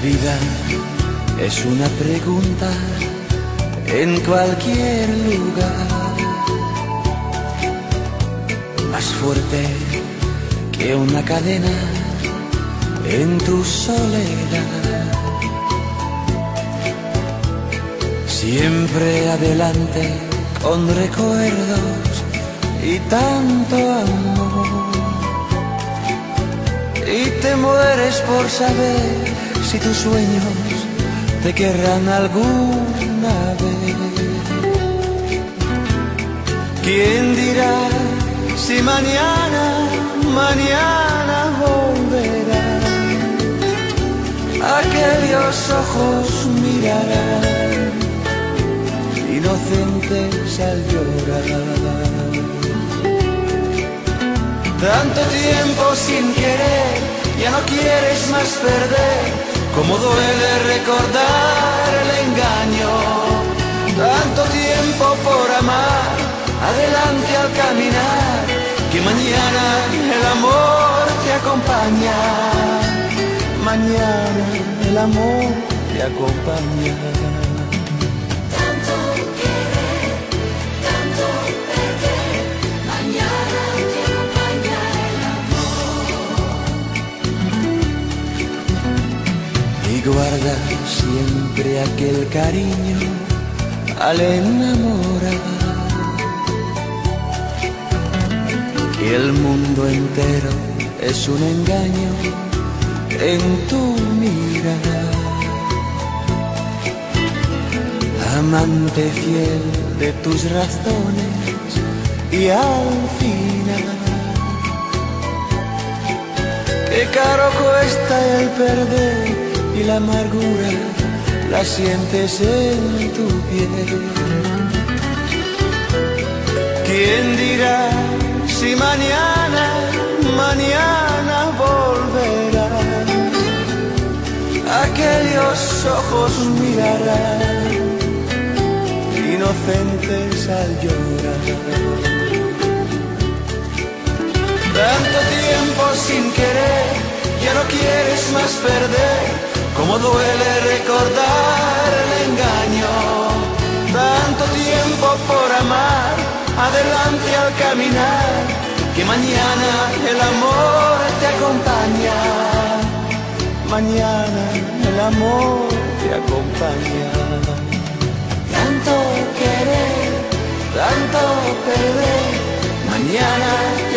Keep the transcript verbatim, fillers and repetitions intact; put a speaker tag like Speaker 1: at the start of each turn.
Speaker 1: vida es una pregunta en cualquier lugar, más fuerte que una cadena en tu soledad. Siempre adelante con recuerdos y tanto amor, y te mueres por saber si tus sueños te querrán alguna vez. ¿Quién dirá si mañana, mañana volverán? Aquellos ojos mirarán, inocentes al llorar. Tanto tiempo sin querer, ya no quieres más perder. Cómo duele recordar el engaño. Tanto tiempo por amar, adelante al caminar, que mañana el amor te acompaña. Mañana el amor te acompaña. Y guarda siempre aquel cariño al enamorar, que el mundo entero es un engaño en tu mirada. Amante fiel de tus razones y al final, qué caro cuesta el perder, y la amargura la sientes en tu piel. ¿Quién dirá si mañana, mañana volverán? Aquellos ojos mirarán, inocentes al llorar. Tanto tiempo sin querer, ya no quieres más perder. Cómo duele recordar el engaño. Tanto tiempo por amar, adelante al caminar, que mañana el amor te acompaña. Mañana el amor te acompaña. Tanto querer, tanto perder, mañana